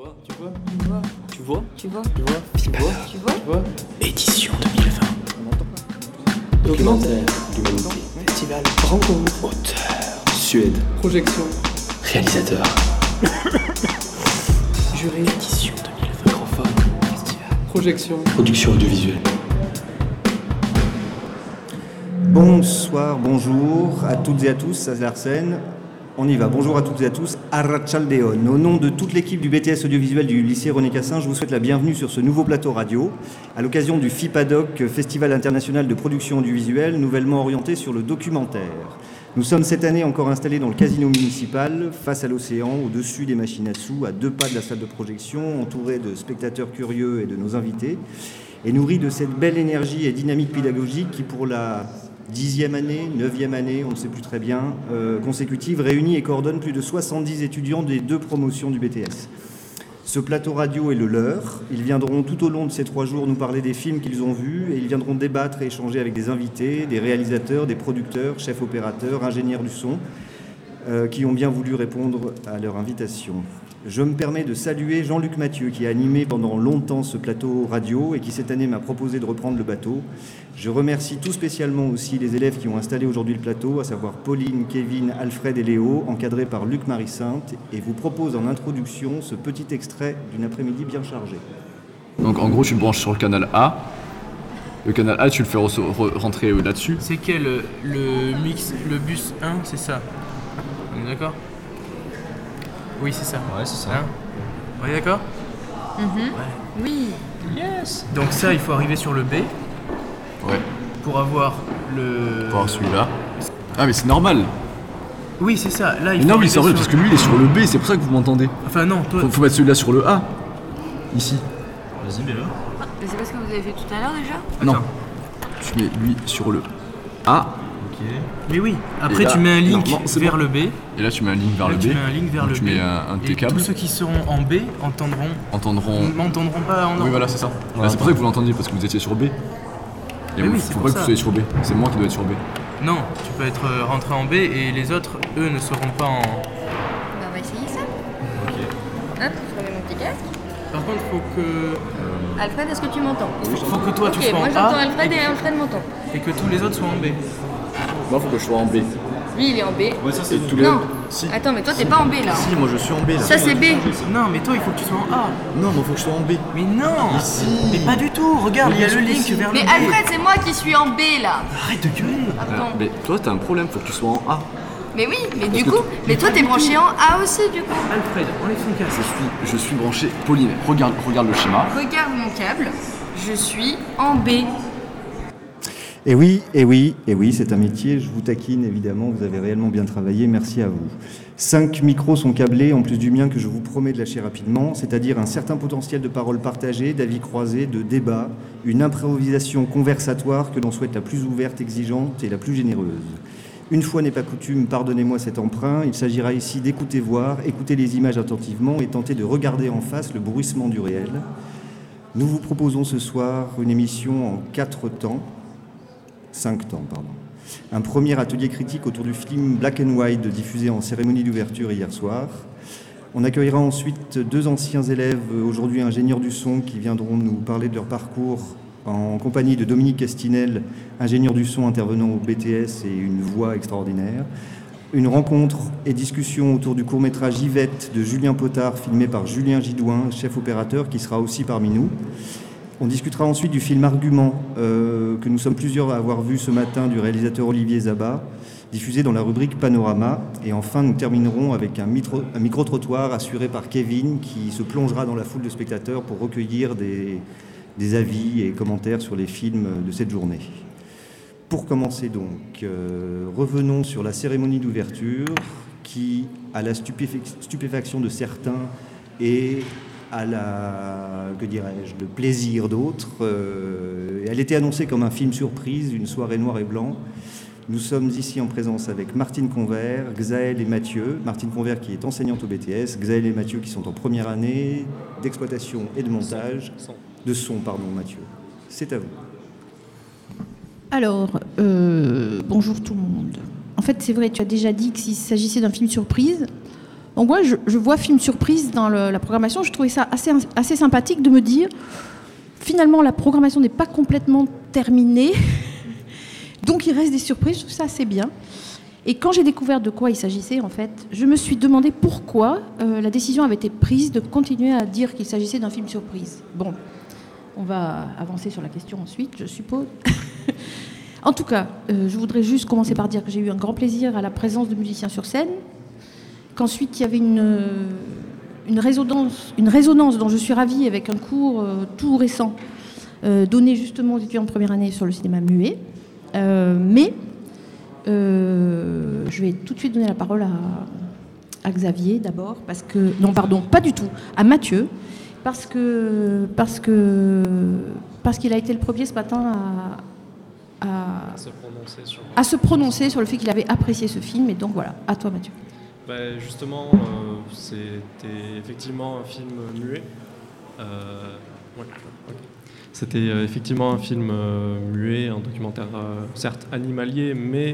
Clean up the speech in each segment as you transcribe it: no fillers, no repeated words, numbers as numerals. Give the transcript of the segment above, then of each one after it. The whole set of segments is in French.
Tu vois Édition 2020. Documentaire, l'humanité. Festival, rencontre, auteur, Suède, projection, réalisateur, jury, édition 2020. Microphone, festival, projection, production audiovisuelle. Bonsoir, bonjour à toutes et à tous, c'est Arsène. On y va. Bonjour à toutes et à tous. Arratsaldeon. Au nom de toute l'équipe du BTS audiovisuel du lycée René Cassin, je vous souhaite la bienvenue sur ce nouveau plateau radio, à l'occasion du FIPADOC, Festival international de production audiovisuelle, nouvellement orienté sur le documentaire. Nous sommes cette année encore installés dans le casino municipal, face à l'océan, au-dessus des machines à sous, à 2 pas de la salle de projection, entourés de spectateurs curieux et de nos invités, et nourris de cette belle énergie et dynamique pédagogique qui, pour la 10e année, 9e année, on ne sait plus très bien, consécutive, réunit et coordonne plus de 70 étudiants des 2 promotions du BTS. Ce plateau radio est le leur. Ils viendront tout au long de ces 3 jours nous parler des films qu'ils ont vus et ils viendront débattre et échanger avec des invités, des réalisateurs, des producteurs, chefs opérateurs, ingénieurs du son, qui ont bien voulu répondre à leur invitation. Je me permets de saluer Jean-Luc Mathieu qui a animé pendant longtemps ce plateau radio et qui cette année m'a proposé de reprendre le bateau. Je remercie tout spécialement aussi les élèves qui ont installé aujourd'hui le plateau, à savoir Pauline, Kevin, Alfred et Léo, encadrés par Luc Marie-Sainte, et vous propose en introduction ce petit extrait d'une après-midi bien chargée. Donc en gros tu le branches sur le canal A. Le canal A tu le fais rentrer là-dessus. C'est quel le bus 1, c'est ça? On est d'accord? Oui, c'est ça. Ouais, c'est ça. Hein? On est d'accord? Ouais. Oui. Yes. Donc ça, il faut arriver sur le B. Ouais. Pour avoir le... Pour avoir celui-là. Ah mais c'est normal. Oui, c'est ça. Là, non mais c'est vrai parce que lui il est sur le B, c'est pour ça que vous m'entendez. Enfin non, toi... Faut mettre celui-là sur le A. Ici. Vas-y, mets-le. Mais c'est pas ce que vous avez fait tout à l'heure déjà? Non. Tu mets lui sur le A. Ok. Mais oui, après tu mets un link vers le B. Et là tu mets un link vers le B. Tu mets un link vers le B. Tu mets un de tes et câbles. tous ceux qui seront en B entendront pas en A. Oui voilà, c'est ça. Là, c'est pour ça que vous l'entendiez, parce que vous étiez sur B. Et oui, faut pas que vous soyez sur B. C'est moi qui dois être sur B. Non, tu peux être rentré en B et les autres, eux, ne seront pas en... Bah on va essayer ça. Ok. Hop, je remets mon petit casque. Par contre, faut que... Alfred, est-ce que tu m'entends? Faut que toi, tu sois en A. Ok, moi j'entends Alfred et Alfred m'entend. Et que tous les autres soient en B. Moi faut que je sois en B. Lui il est en B. Ouais, ça c'est tout Non, Si. attends, mais toi t'es pas en B là. Si, moi je suis en B là. Ça c'est B. Non, mais toi, il faut que tu sois en A. Non, mais faut que je sois en B. Mais non. Ici. Mais pas du tout, regarde, il y a le link vers le Mais B. Alfred, c'est moi qui suis en B là. Arrête de gueuler. Attends. Mais toi t'as un problème, faut que tu sois en A. Mais oui, mais du coup, mais toi t'es branché en A aussi du coup. Alfred, enlève son casque. Je suis branché. Pauline, regarde le schéma. Regarde mon câble, je suis en B. Et oui, c'est un métier, je vous taquine évidemment, vous avez réellement bien travaillé, merci à vous. 5 micros sont câblés, en plus du mien que je vous promets de lâcher rapidement, c'est-à-dire un certain potentiel de paroles partagées, d'avis croisés, de débats, une improvisation conversatoire que l'on souhaite la plus ouverte, exigeante et la plus généreuse. Une fois n'est pas coutume, pardonnez-moi cet emprunt, il s'agira ici d'écouter voir, écouter les images attentivement et tenter de regarder en face le bruissement du réel. Nous vous proposons ce soir une émission en 5 temps. Un premier atelier critique autour du film Black and White diffusé en cérémonie d'ouverture hier soir. On accueillera ensuite 2 anciens élèves, aujourd'hui ingénieurs du son, qui viendront nous parler de leur parcours en compagnie de Dominique Castinel, ingénieur du son intervenant au BTS et une voix extraordinaire. Une rencontre et discussion autour du court-métrage Yvette de Julien Potard, filmé par Julien Gidouin, chef opérateur, qui sera aussi parmi nous. On discutera ensuite du film Argument, que nous sommes plusieurs à avoir vu ce matin, du réalisateur Olivier Zabat, diffusé dans la rubrique Panorama. Et enfin, nous terminerons avec un micro-trottoir assuré par Kevin, qui se plongera dans la foule de spectateurs pour recueillir des avis et commentaires sur les films de cette journée. Pour commencer donc, revenons sur la cérémonie d'ouverture, qui, à la stupéfaction de certains et à le plaisir d'autres. Elle était annoncée comme un film surprise, une soirée noir et blanc. Nous sommes ici en présence avec Martine Convert, Xaël et Mathieu. Martine Convert qui est enseignante au BTS, Xaël et Mathieu qui sont en première année d'exploitation et de montage. De son, pardon, Mathieu. C'est à vous. Alors, bonjour tout le monde. En fait, c'est vrai, tu as déjà dit qu'il s'agissait d'un film surprise. Donc moi, je vois film surprise dans la programmation. Je trouvais ça assez sympathique de me dire, finalement, la programmation n'est pas complètement terminée. Donc il reste des surprises. Je trouve ça assez bien. Et quand j'ai découvert de quoi il s'agissait, en fait, je me suis demandé pourquoi la décision avait été prise de continuer à dire qu'il s'agissait d'un film surprise. Bon, on va avancer sur la question ensuite, je suppose. En tout cas, je voudrais juste commencer par dire que j'ai eu un grand plaisir à la présence de musiciens sur scène, qu'ensuite il y avait une résonance dont je suis ravie avec un cours tout récent donné justement aux étudiants de première année sur le cinéma muet. Mais je vais tout de suite donner la parole à Xavier d'abord, parce que... Non, pardon, pas du tout, à Mathieu, parce qu'il a été le premier ce matin à se prononcer sur le fait qu'il avait apprécié ce film, et donc voilà, à toi Mathieu. Justement, c'était effectivement un film muet. C'était effectivement un film muet, un documentaire certes animalier, mais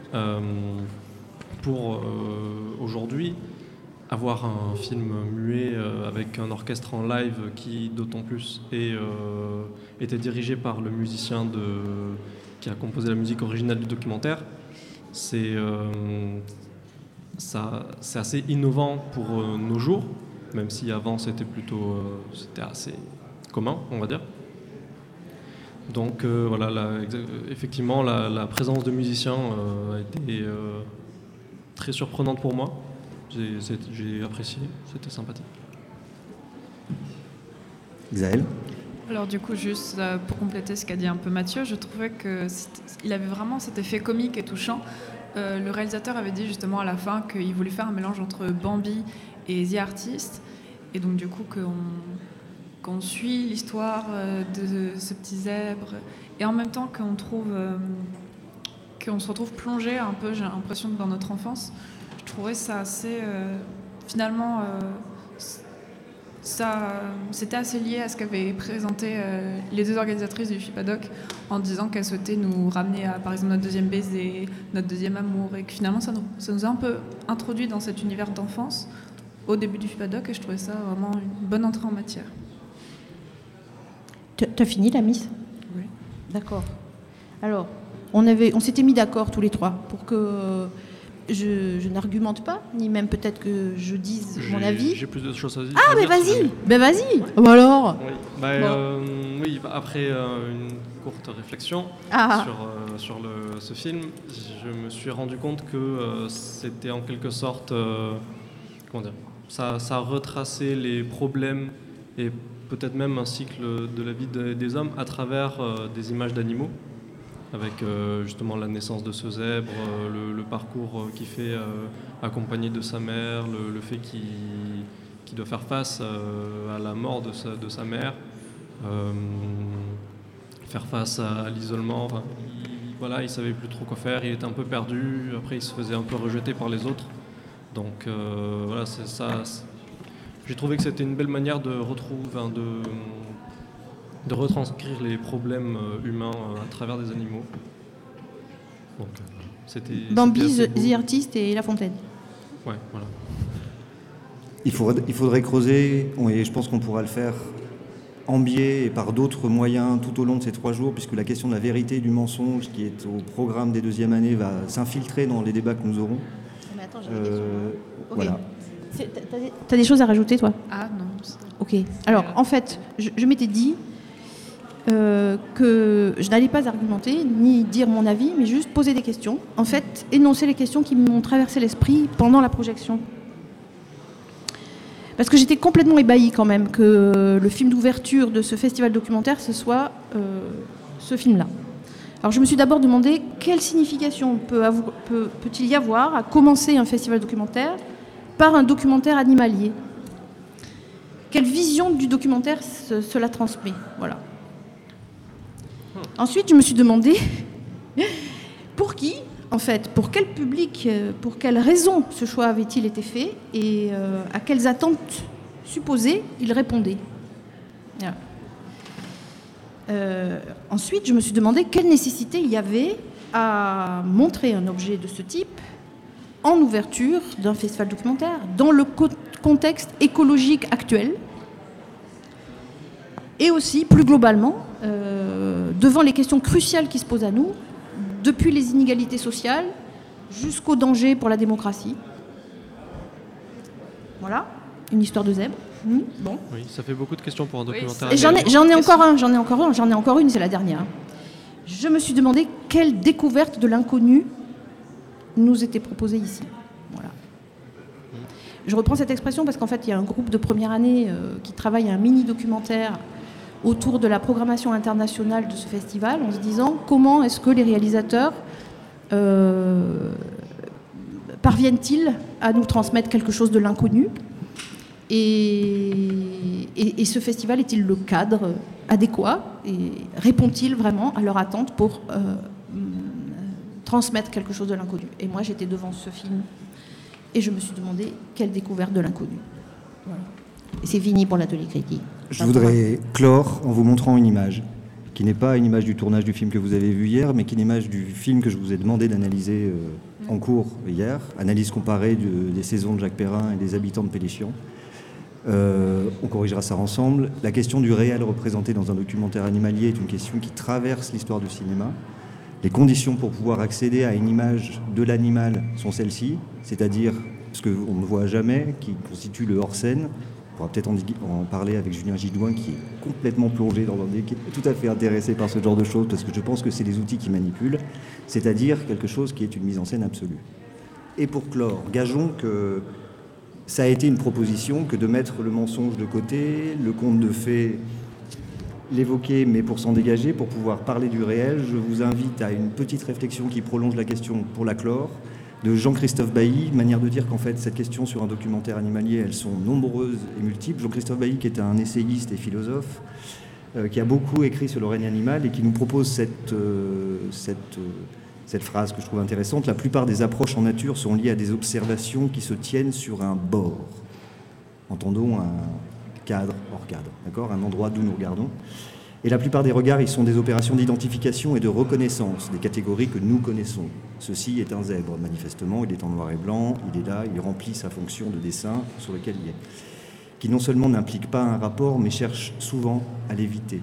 pour aujourd'hui, avoir un film muet avec un orchestre en live qui, d'autant plus, était dirigé par le musicien qui a composé la musique originale du documentaire, c'est assez innovant pour nos jours, même si avant c'était assez commun, on va dire. Donc effectivement, la présence de musiciens a été très surprenante pour moi. J'ai apprécié, c'était sympathique. Xaël ? Alors du coup, juste pour compléter ce qu'a dit un peu Mathieu, je trouvais qu'il avait vraiment cet effet comique et touchant. Le réalisateur avait dit justement à la fin qu'il voulait faire un mélange entre Bambi et The Artist, et donc du coup qu'on suit l'histoire de ce petit zèbre, et en même temps qu'on se retrouve plongé un peu, j'ai l'impression, dans notre enfance. Je trouvais ça assez... finalement, c'était assez lié à ce qu'avaient présenté les deux organisatrices du FIPADOC, en disant qu'elles souhaitaient nous ramener à, par exemple, notre deuxième baiser, notre deuxième amour, et que finalement ça nous a un peu introduit dans cet univers d'enfance au début du FIPADOC, et je trouvais ça vraiment une bonne entrée en matière. T'as fini la Miss ? Oui. D'accord. Alors, on s'était mis d'accord tous les trois pour que je n'argumente pas, ni même peut-être que je dise mon avis. J'ai plus de choses à dire. Ah, mais vas-y. Ben vas-y. Bon alors. Oui. Oui, après une courte réflexion sur ce film, je me suis rendu compte que c'était en quelque sorte, ça retraçait les problèmes et peut-être même un cycle de la vie des hommes à travers des images d'animaux, avec justement la naissance de ce zèbre, le parcours qu'il fait accompagné de sa mère, le fait qu'il doit faire face à la mort de sa mère, faire face à l'isolement. Enfin, il savait plus trop quoi faire, il était un peu perdu, après il se faisait un peu rejeter par les autres. Donc c'est ça. J'ai trouvé que c'était une belle manière de retranscrire les problèmes humains à travers des animaux. Donc, Bambi, The Artist et La Fontaine. Ouais, voilà. Il faudrait creuser, et je pense qu'on pourra le faire en biais et par d'autres moyens tout au long de ces 3 jours, puisque la question de la vérité et du mensonge qui est au programme des 2e années va s'infiltrer dans les débats que nous aurons. Mais attends, j'ai des questions. Voilà. Okay. T'as des choses à rajouter, toi ? Ah non. Ok. Alors, en fait, je m'étais dit que je n'allais pas argumenter ni dire mon avis, mais juste poser des questions. En fait, énoncer les questions qui m'ont traversé l'esprit pendant la projection. Parce que j'étais complètement ébahie quand même que le film d'ouverture de ce festival documentaire, ce soit ce film-là. Alors je me suis d'abord demandé quelle signification peut-il y avoir à commencer un festival documentaire par un documentaire animalier. Quelle vision du documentaire cela transmet, voilà. Ensuite, je me suis demandé pour qui, en fait, pour quel public, pour quelles raisons ce choix avait-il été fait et à quelles attentes supposées il répondait. Voilà. Ensuite, je me suis demandé quelle nécessité il y avait à montrer un objet de ce type en ouverture d'un festival documentaire, dans le contexte écologique actuel, et aussi, plus globalement, devant les questions cruciales qui se posent à nous, depuis les inégalités sociales jusqu'au danger pour la démocratie. Voilà, une histoire de zèbre. Bon. Oui, ça fait beaucoup de questions pour un documentaire. Et j'en ai encore une, c'est la dernière. Je me suis demandé quelle découverte de l'inconnu nous était proposée ici. Voilà. Je reprends cette expression parce qu'en fait, il y a un groupe de première année qui travaille un mini-documentaire autour de la programmation internationale de ce festival, en se disant comment est-ce que les réalisateurs parviennent-ils à nous transmettre quelque chose de l'inconnu, et ce festival est-il le cadre adéquat et répond-il vraiment à leur attente pour transmettre quelque chose de l'inconnu. Et moi, j'étais devant ce film et je me suis demandé quelle découverte de l'inconnu. Voilà. Et c'est fini pour l'atelier critique. Je voudrais clore en vous montrant une image qui n'est pas une image du tournage du film que vous avez vu hier, mais qui est une image du film que je vous ai demandé d'analyser en cours hier, analyse comparée des saisons de Jacques Perrin et des habitants de Péléchian. On corrigera ça ensemble. La question du réel représenté dans un documentaire animalier est une question qui traverse l'histoire du cinéma. Les conditions pour pouvoir accéder à une image de l'animal sont celles-ci, c'est-à-dire ce qu'on ne voit jamais, qui constitue le hors-scène. On pourra peut-être en parler avec Julien Gidouin, qui est complètement plongé dans l'idée, qui est tout à fait intéressé par ce genre de choses, parce que je pense que c'est les outils qui manipulent, c'est-à-dire quelque chose qui est une mise en scène absolue. Et pour clore, gageons que ça a été une proposition que de mettre le mensonge de côté, le conte de fées, l'évoquer, mais pour s'en dégager, pour pouvoir parler du réel. Je vous invite à une petite réflexion qui prolonge la question pour la clore, de Jean-Christophe Bailly, manière de dire qu'en fait, cette question sur un documentaire animalier, elles sont nombreuses et multiples. Jean-Christophe Bailly, qui est un essayiste et philosophe, qui a beaucoup écrit sur le règne animal et qui nous propose cette phrase que je trouve intéressante. La plupart des approches en nature sont liées à des observations qui se tiennent sur un bord. Entendons un cadre hors cadre, d'accord ? Un endroit d'où nous regardons. Et la plupart des regards, ils sont des opérations d'identification et de reconnaissance des catégories que nous connaissons. Ceci est un zèbre, manifestement, il est en noir et blanc, il est là, il remplit sa fonction de dessin sur lequel il est. Qui non seulement n'implique pas un rapport, mais cherche souvent à l'éviter.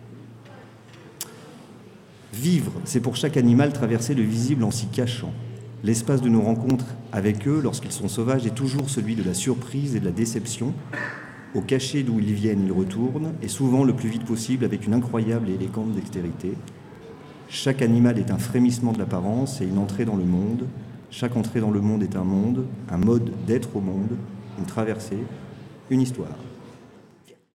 Vivre, c'est pour chaque animal traverser le visible en s'y cachant. L'espace de nos rencontres avec eux, lorsqu'ils sont sauvages, est toujours celui de la surprise et de la déception. Au cachet d'où ils viennent, ils retournent, et souvent le plus vite possible avec une incroyable et élégante dextérité. Chaque animal est un frémissement de l'apparence et une entrée dans le monde. Chaque entrée dans le monde est un monde, un mode d'être au monde, une traversée, une histoire.